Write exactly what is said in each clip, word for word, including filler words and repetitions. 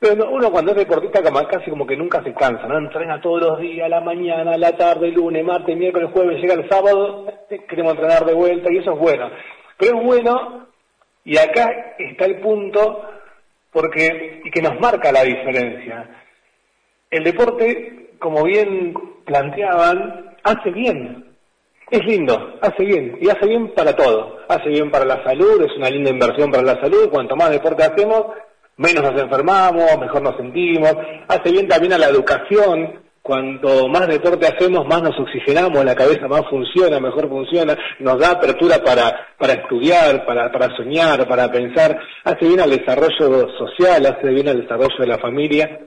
Pero no, uno cuando es deportista como casi como que nunca se cansa, ¿no? Entrena todos los días, a la mañana, a la tarde, lunes, martes, miércoles, jueves, llega el sábado, queremos entrenar de vuelta y eso es bueno. Pero es bueno, y acá está el punto, porque y que nos marca la diferencia. El deporte, como bien planteaban, hace bien. Es lindo, hace bien, y hace bien para todo. Hace bien para la salud, es una linda inversión para la salud. Cuanto más deporte hacemos, menos nos enfermamos, mejor nos sentimos. Hace bien también a la educación. Cuanto más deporte hacemos, más nos oxigenamos, la cabeza más funciona, mejor funciona, nos da apertura para, para estudiar, para, para soñar, para pensar. Hace bien al desarrollo social, hace bien al desarrollo de la familia.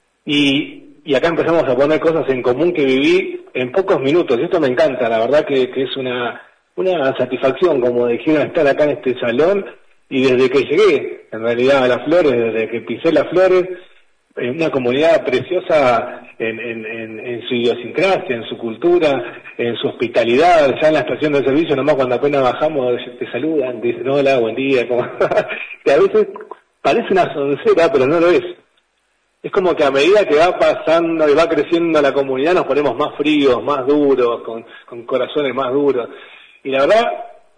Y Y acá empezamos a poner cosas en común que viví en pocos minutos. Y esto me encanta, la verdad que, que es una, una satisfacción, como dijeron, estar acá en este salón. Y desde que llegué, en realidad, a Las Flores, desde que pisé Las Flores, en una comunidad preciosa en, en, en, en su idiosincrasia, en su cultura, en su hospitalidad. Ya en la estación de servicio, nomás cuando apenas bajamos, te saludan, te dicen hola, buen día. Como que a veces parece una soncera, pero no lo es. Es como que a medida que va pasando y va creciendo la comunidad nos ponemos más fríos, más duros, con, con corazones más duros. Y la verdad,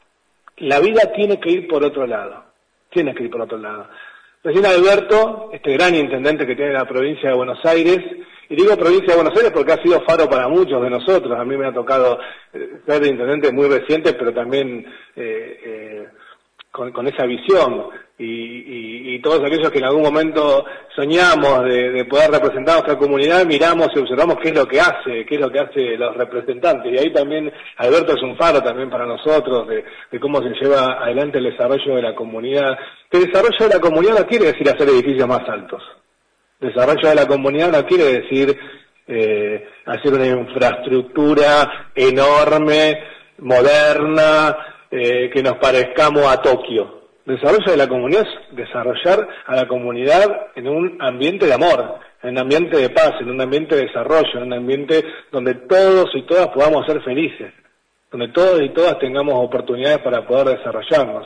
la vida tiene que ir por otro lado. Tiene que ir por otro lado. Recién Alberto, este gran intendente que tiene la provincia de Buenos Aires, y digo provincia de Buenos Aires porque ha sido faro para muchos de nosotros. A mí me ha tocado eh, ser intendente muy reciente, pero también eh, eh, con, con esa visión. Y, y, y todos aquellos que en algún momento soñamos de, de poder representar a nuestra comunidad, miramos y observamos qué es lo que hace, qué es lo que hace los representantes. Y ahí también Alberto es un faro también para nosotros de, de cómo se lleva adelante el desarrollo de la comunidad. El desarrollo de la comunidad no quiere decir hacer edificios más altos. El desarrollo de la comunidad no quiere decir eh, hacer una infraestructura enorme, moderna, eh, que nos parezcamos a Tokio. El desarrollo de la comunidad es desarrollar a la comunidad en un ambiente de amor, en un ambiente de paz, en un ambiente de desarrollo, en un ambiente donde todos y todas podamos ser felices, donde todos y todas tengamos oportunidades para poder desarrollarnos.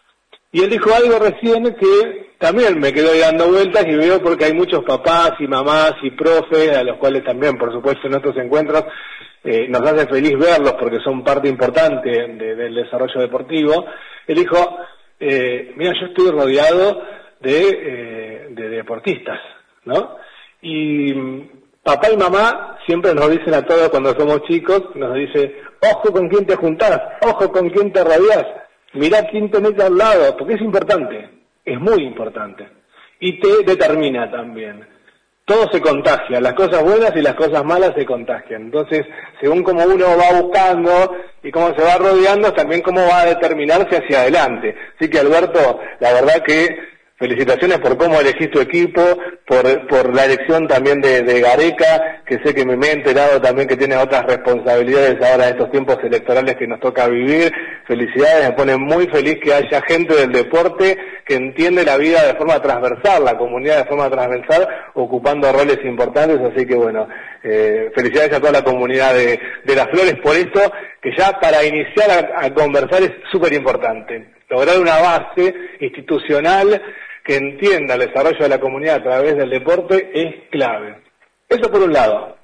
Y él dijo algo recién que también me quedó dando vueltas y veo porque hay muchos papás y mamás y profes, a los cuales también, por supuesto, en estos encuentros eh, nos hace feliz verlos porque son parte importante de, del desarrollo deportivo. Él dijo, Eh, mira, yo estoy rodeado de, eh, de deportistas, ¿no? Y papá y mamá siempre nos dicen a todos cuando somos chicos, nos dice, ojo con quién te juntás, ojo con quién te rodeás, mirá quién tenés al lado, porque es importante, es muy importante, y te determina también. Todo se contagia, las cosas buenas y las cosas malas se contagian. Entonces, según cómo uno va buscando y cómo se va rodeando, también cómo va a determinarse hacia adelante. Así que, Alberto, la verdad que felicitaciones por cómo elegís tu equipo, por, por la elección también de, de Gareca, que sé que me, me he enterado también que tiene otras responsabilidades ahora en estos tiempos electorales que nos toca vivir. Felicidades, me pone muy feliz que haya gente del deporte que entiende la vida de forma transversal, la comunidad de forma transversal, ocupando roles importantes, así que bueno, eh, felicidades a toda la comunidad de, de Las Flores por esto, que ya para iniciar a, a conversar es súper importante. Lograr una base institucional que entienda el desarrollo de la comunidad a través del deporte es clave. Eso por un lado.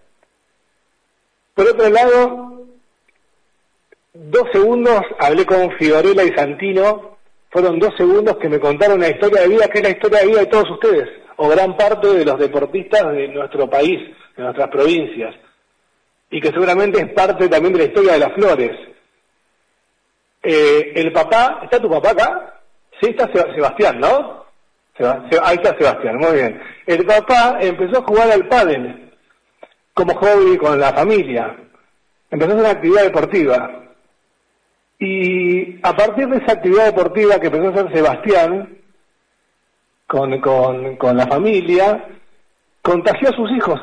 Por otro lado, dos segundos hablé con Figorella y Santino, fueron dos segundos que me contaron una historia de vida que es la historia de vida de todos ustedes, o gran parte de los deportistas de nuestro país, de nuestras provincias, y que seguramente es parte también de la historia de Las Flores. Eh, el papá, ¿está tu papá acá? Sí, está Sebastián, ¿no? Seba, Seba, ahí está Sebastián, muy bien. El papá empezó a jugar al pádel como hobby con la familia. Empezó a hacer una actividad deportiva. Y a partir de esa actividad deportiva que empezó a hacer Sebastián con, con, con la familia, contagió a sus hijos.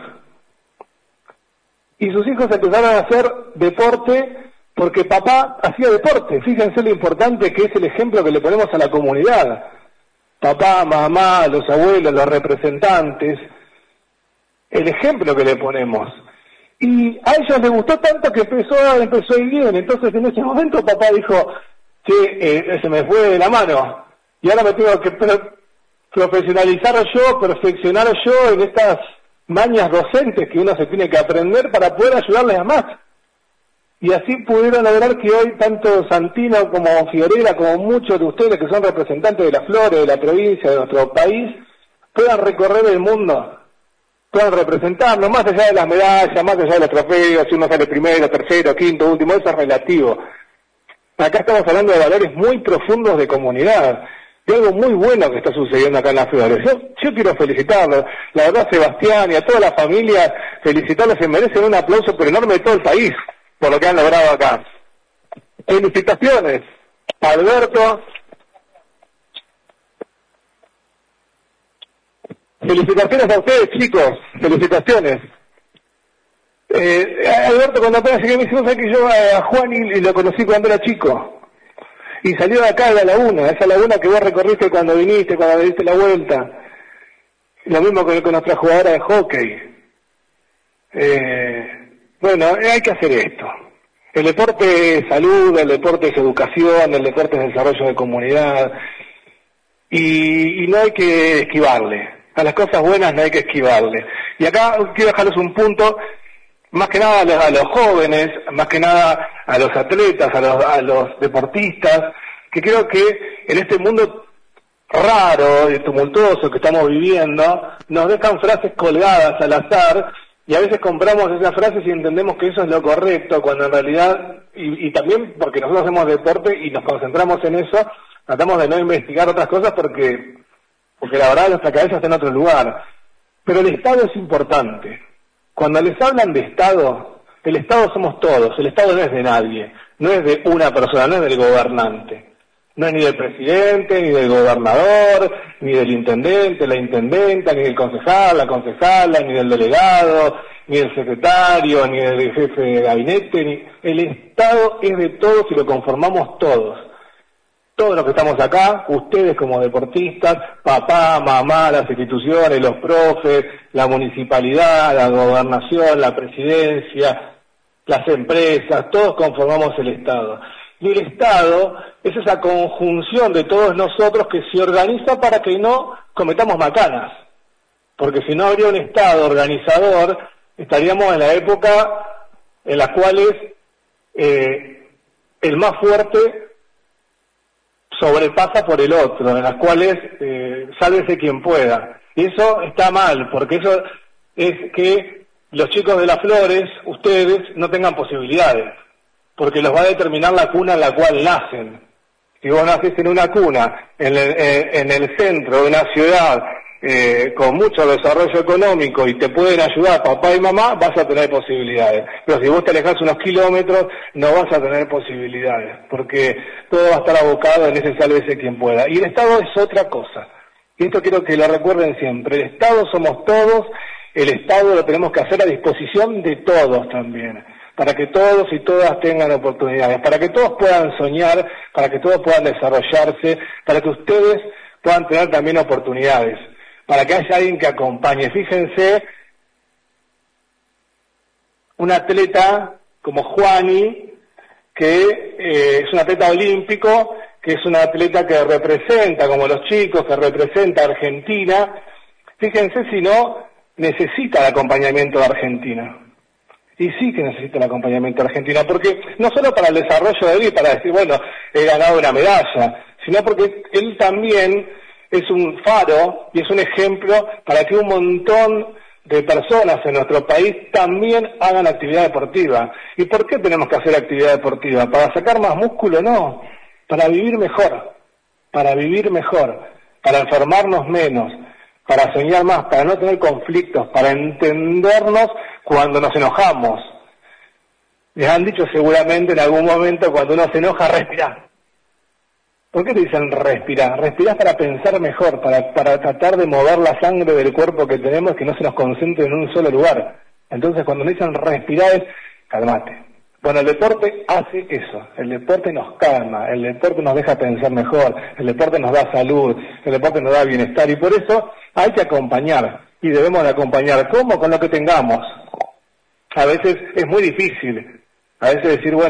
Y sus hijos empezaron a hacer deporte porque papá hacía deporte. Fíjense lo importante que es el ejemplo que le ponemos a la comunidad. Papá, mamá, los abuelos, los representantes, el ejemplo que le ponemos. Y a ellos les gustó tanto que empezó, empezó a ir bien. Entonces en ese momento papá dijo, che, eh, se me fue de la mano. Y ahora me tengo que... Pero profesionalizar yo, perfeccionar yo en estas mañas docentes que uno se tiene que aprender para poder ayudarles a más. Y así pudieron lograr que hoy tanto Santino como Fiorella, como muchos de ustedes que son representantes de las flores, de la provincia, de nuestro país, puedan recorrer el mundo, puedan representarnos, más allá de las medallas, más allá de los trofeos, si uno sale primero, tercero, quinto, último, eso es relativo. Acá estamos hablando de valores muy profundos de comunidad, de algo muy bueno que está sucediendo acá en Las Flores. Yo, yo quiero felicitarlos, la verdad, Sebastián y a toda la familia, felicitarlos, se merecen un aplauso pero enorme de todo el país por lo que han logrado acá. Felicitaciones, Alberto. Felicitaciones a ustedes, chicos, felicitaciones. Eh, Alberto, cuando apenas llegué, me dijo, ¿sabes que yo a Juan y lo conocí cuando era chico? Y salió de acá de la laguna, esa laguna que vos recorriste cuando viniste, cuando le diste la vuelta. Lo mismo con, con nuestra jugadora de hockey. Eh, bueno, hay que hacer esto. El deporte es salud, el deporte es educación, el deporte es desarrollo de comunidad. Y, y no hay que esquivarle. A las cosas buenas no hay que esquivarle. Y acá quiero dejarles un punto, más que nada a los, a los jóvenes, más que nada a los atletas, a los, a los deportistas, que creo que en este mundo raro y tumultuoso que estamos viviendo, nos dejan frases colgadas al azar, y a veces compramos esas frases y entendemos que eso es lo correcto, cuando en realidad, y, y también porque nosotros hacemos deporte y nos concentramos en eso, tratamos de no investigar otras cosas porque, porque la verdad nuestra cabeza está en otro lugar. Pero el Estado es importante. Cuando les hablan de Estado, el Estado somos todos, el Estado no es de nadie, no es de una persona, no es del gobernante. No es ni del presidente, ni del gobernador, ni del intendente, la intendenta, ni del concejal, la concejala, ni del delegado, ni del secretario, ni del jefe de gabinete. Ni... El Estado es de todos y lo conformamos todos. Todos los que estamos acá, ustedes como deportistas, papá, mamá, las instituciones, los profes, la municipalidad, la gobernación, la presidencia, las empresas, todos conformamos el Estado. Y el Estado es esa conjunción de todos nosotros que se organiza para que no cometamos macanas. Porque si no habría un Estado organizador, estaríamos en la época en las cuales eh, el más fuerte sobrepasa por el otro, en las cuales eh, sálvese quien pueda. Y eso está mal, porque eso es que los chicos de Las Flores, ustedes, no tengan posibilidades. Porque los va a determinar la cuna en la cual nacen. Si vos nacés en una cuna, en el, eh, en el centro de una ciudad, eh, con mucho desarrollo económico y te pueden ayudar papá y mamá, vas a tener posibilidades. Pero si vos te alejás unos kilómetros, no vas a tener posibilidades, porque todo va a estar abocado en ese sálvese quien pueda. Y el Estado es otra cosa. Y esto quiero que lo recuerden siempre. El Estado somos todos, el Estado lo tenemos que hacer a disposición de todos también, para que todos y todas tengan oportunidades, para que todos puedan soñar, para que todos puedan desarrollarse, para que ustedes puedan tener también oportunidades, para que haya alguien que acompañe. Fíjense, un atleta como Juani, que eh, es un atleta olímpico, que es un atleta que representa, como los chicos, que representa a Argentina, fíjense si no necesita el acompañamiento de Argentina. Y sí que necesita el acompañamiento de Argentina, porque no solo para el desarrollo de él y para decir, bueno, he ganado una medalla, sino porque él también es un faro y es un ejemplo para que un montón de personas en nuestro país también hagan actividad deportiva. ¿Y por qué tenemos que hacer actividad deportiva? ¿Para sacar más músculo? No, para vivir mejor, para vivir mejor, para enfermarnos menos, para soñar más, para no tener conflictos, para entendernos cuando nos enojamos. Les han dicho seguramente en algún momento, cuando uno se enoja, respirar. ¿Por qué te dicen respirar? Respirar para pensar mejor, para, para tratar de mover la sangre del cuerpo que tenemos, que no se nos concentre en un solo lugar. Entonces cuando nos dicen respirar es, calmate. Bueno, el deporte hace eso, el deporte nos calma, el deporte nos deja pensar mejor, el deporte nos da salud, el deporte nos da bienestar, y por eso hay que acompañar, y debemos de acompañar. ¿Cómo? Con lo que tengamos. A veces es muy difícil, a veces decir, bueno,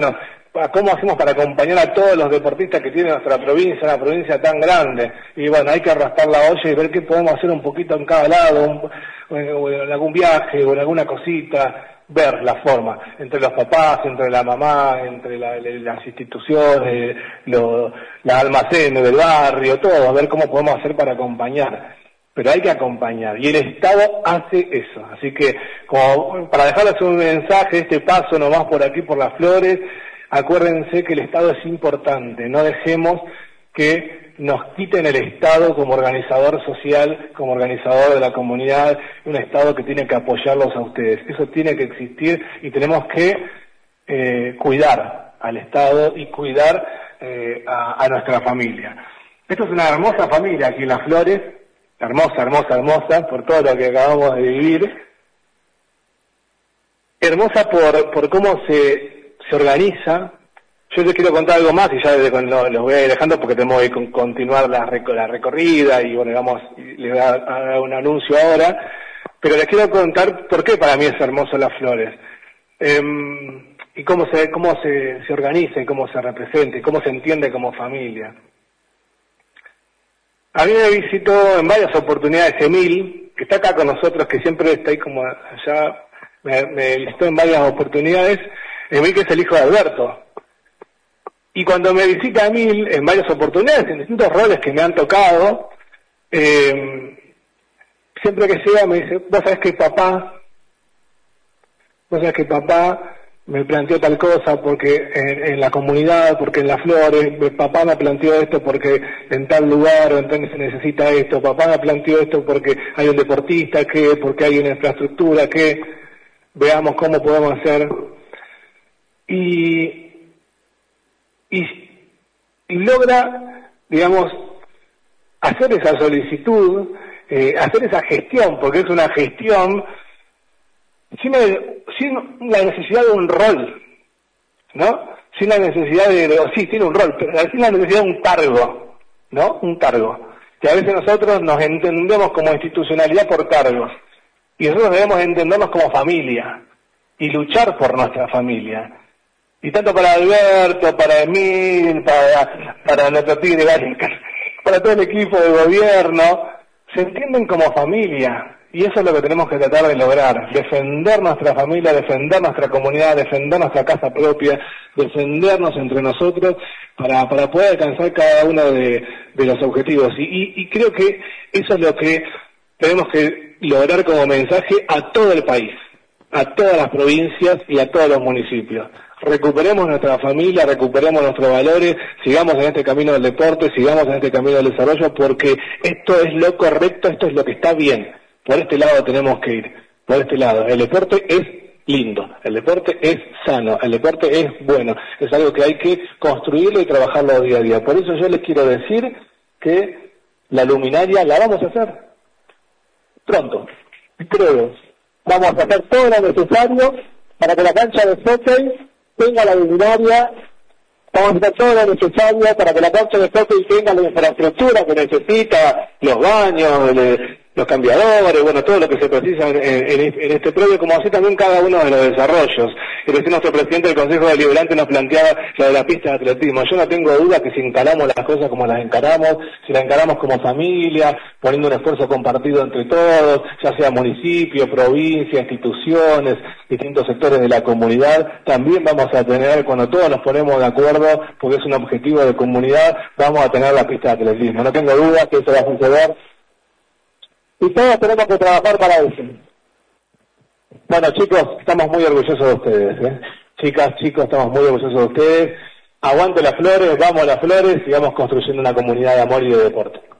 cómo hacemos para acompañar a todos los deportistas que tiene nuestra provincia, una provincia tan grande. Y bueno, hay que arrastrar la olla y ver qué podemos hacer un poquito en cada lado, un, o en algún viaje o en alguna cosita, ver la forma, entre los papás, entre la mamá, entre la, las instituciones, los, los almacenes del barrio, todo, ver cómo podemos hacer para acompañar. Pero hay que acompañar, y el Estado hace eso. Así que, como para dejarles un mensaje, este paso nomás por aquí, por las Flores, acuérdense que el Estado es importante, no dejemos que nos quiten el Estado como organizador social, como organizador de la comunidad, un Estado que tiene que apoyarlos a ustedes. Eso tiene que existir y tenemos que eh, cuidar al Estado y cuidar eh, a, a nuestra familia. Esto es una hermosa familia aquí en Las Flores, hermosa, hermosa, hermosa, por todo lo que acabamos de vivir. Hermosa por, por cómo se, se organiza. Yo les quiero contar algo más y ya los lo voy a ir dejando porque tenemos que continuar la, la recorrida y bueno, digamos, les voy a dar un anuncio ahora. Pero les quiero contar por qué para mí es hermoso Las Flores. Eh, y cómo se, cómo se, se organiza y cómo se representa y cómo se entiende como familia. A mí me visitó en varias oportunidades Emil, que está acá con nosotros, que siempre está ahí como allá, me, me visitó en varias oportunidades, Emil, que es el hijo de Alberto. Y cuando me visita Emil, en varias oportunidades, en distintos roles que me han tocado, eh, siempre que llega me dice, vos sabés que papá, vos sabés que papá me planteó tal cosa porque en, en la comunidad, porque en Las Flores, papá me planteó esto porque en tal lugar o en tal se necesita esto, papá me planteó esto porque hay un deportista, que porque hay una infraestructura, que veamos cómo podemos hacer. Y, y, y logra, digamos, hacer esa solicitud, eh, hacer esa gestión, porque es una gestión sin, el, sin la necesidad de un rol, ¿no? Sin la necesidad de, o sí, tiene un rol, pero sin la necesidad de un cargo, ¿no? Un cargo. Que a veces nosotros nos entendemos como institucionalidad por cargos. Y nosotros debemos entendernos como familia y luchar por nuestra familia. Y tanto para Alberto, para Emil, para, para nuestro tigre, para todo el equipo de gobierno, se entienden como familia. Y eso es lo que tenemos que tratar de lograr, defender nuestra familia, defender nuestra comunidad, defender nuestra casa propia, defendernos entre nosotros para, para poder alcanzar cada uno de, de los objetivos. Y, y, y creo que eso es lo que tenemos que lograr como mensaje a todo el país, a todas las provincias y a todos los municipios. Recuperemos nuestra familia, recuperemos nuestros valores, sigamos en este camino del deporte, sigamos en este camino del desarrollo, porque esto es lo correcto, esto es lo que está bien. Por este lado tenemos que ir, por este lado. El deporte es lindo, el deporte es sano, el deporte es bueno, es algo que hay que construirlo y trabajarlo día a día. Por eso yo les quiero decir que la luminaria la vamos a hacer pronto, creo. Vamos a hacer todo lo necesario para que la cancha de hockey tenga la luminaria, vamos a hacer todo lo necesario para que la cancha de hockey tenga la infraestructura que necesita, los baños, el, los cambiadores, bueno, todo lo que se precisa en, en, en este predio, como así también cada uno de los desarrollos. Y recién nuestro presidente del Consejo Deliberante nos planteaba lo de la pista de atletismo. Yo no tengo duda que si encaramos las cosas como las encaramos, si las encaramos como familia, poniendo un esfuerzo compartido entre todos, ya sea municipio, provincia, instituciones, distintos sectores de la comunidad, también vamos a tener, cuando todos nos ponemos de acuerdo, porque es un objetivo de comunidad, vamos a tener la pista de atletismo. No tengo duda que eso va a suceder. Y todos tenemos que trabajar para eso. Bueno, chicos, estamos muy orgullosos de ustedes, ¿eh? Chicas, chicos, estamos muy orgullosos de ustedes. Aguante Las Flores, vamos a Las Flores, sigamos construyendo una comunidad de amor y de deporte.